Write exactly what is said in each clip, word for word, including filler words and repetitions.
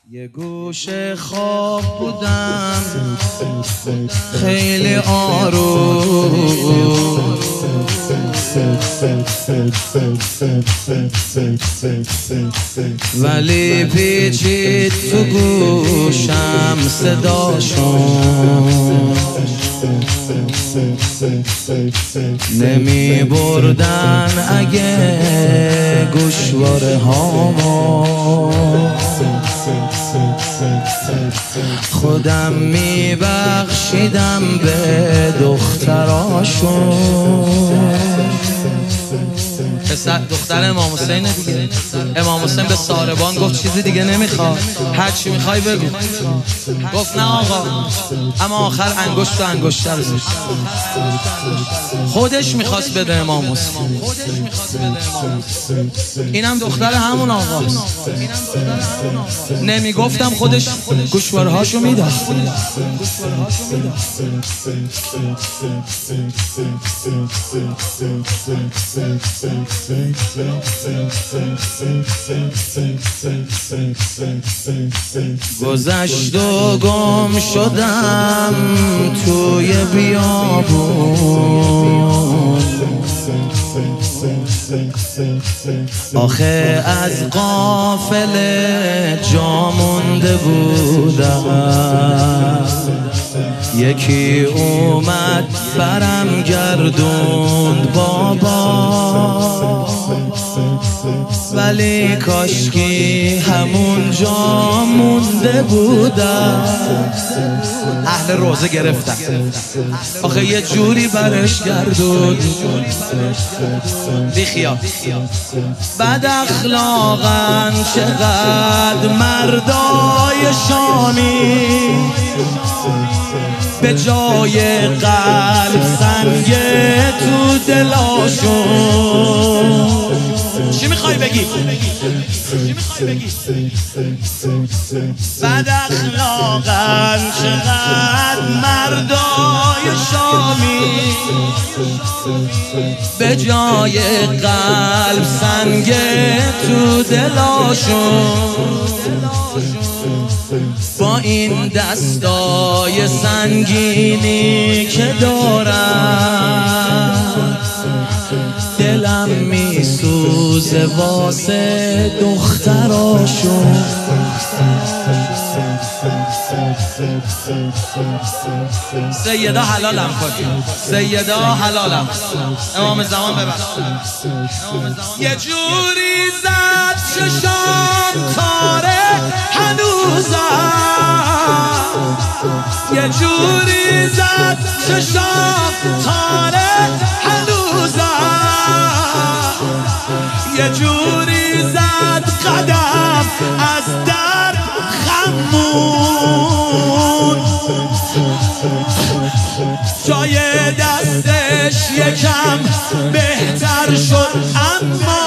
یه گوشه خواب بودم خیلی آروم، ولی پیچید تو گوشم صداشون، نمی بردن اگه گوشواره هامو، خودم می بخشیدم به دختراشون. پسر دختر امام حسین دیگه، امام حسین به ساربان گفت چیزی دیگه نمیخواد، هر چی میخوای بگو. گفت نه آقا، اما آخر انگشت و انگشتر خودش میخواست بده امام حسین. اینم دختر همون آقاست، نمیگفتم خودش گوشوارهاشو میداد. گذشت و گم شدم توی بیابون، آخه از قافله جا مونده بودم، یکی اومد برم گردوند بابا، ولی کاشکی همون جا مونده بودم. اهل روزه گرفتم، آخه یه جوری برش گردون بیخیا. بد اخلاقن چقدر مردای شامی، به جای قلب سنگه تو دلاشون. چی میخوای بگی؟ بد اخلاقن چقدر مردای شامی، به جای قلب سنگه تو دلاشون. با این دستای سنگینی که دارم، دلم میسوزه واسه دختراشون. سیدا حلالم کن، سیدا حلالم، امام زمان ببخش. یه جوری زد چشام تاره هنوزم، یه جوری زد چشام تاره هنوزم، یه جوری زد قدم از درد خمون، جای دستش یکم بهتر شد اما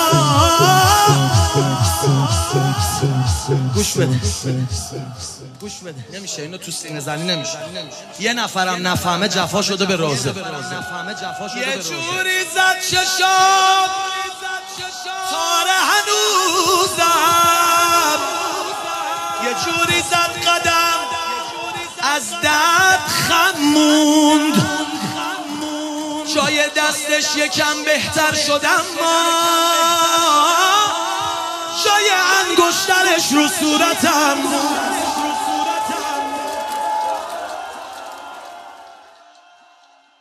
گوش بده، گوش بده، نمیشه اینو تو سینه زنی نمیشه. یه نفرم نفهمه جفا شده به روزه. یه جوری زد چشام تاره هنوزم، یه جوری زد قدم از درد خموند، جای دستش یکم بهتر شد اما جای انگشترش رو صورتم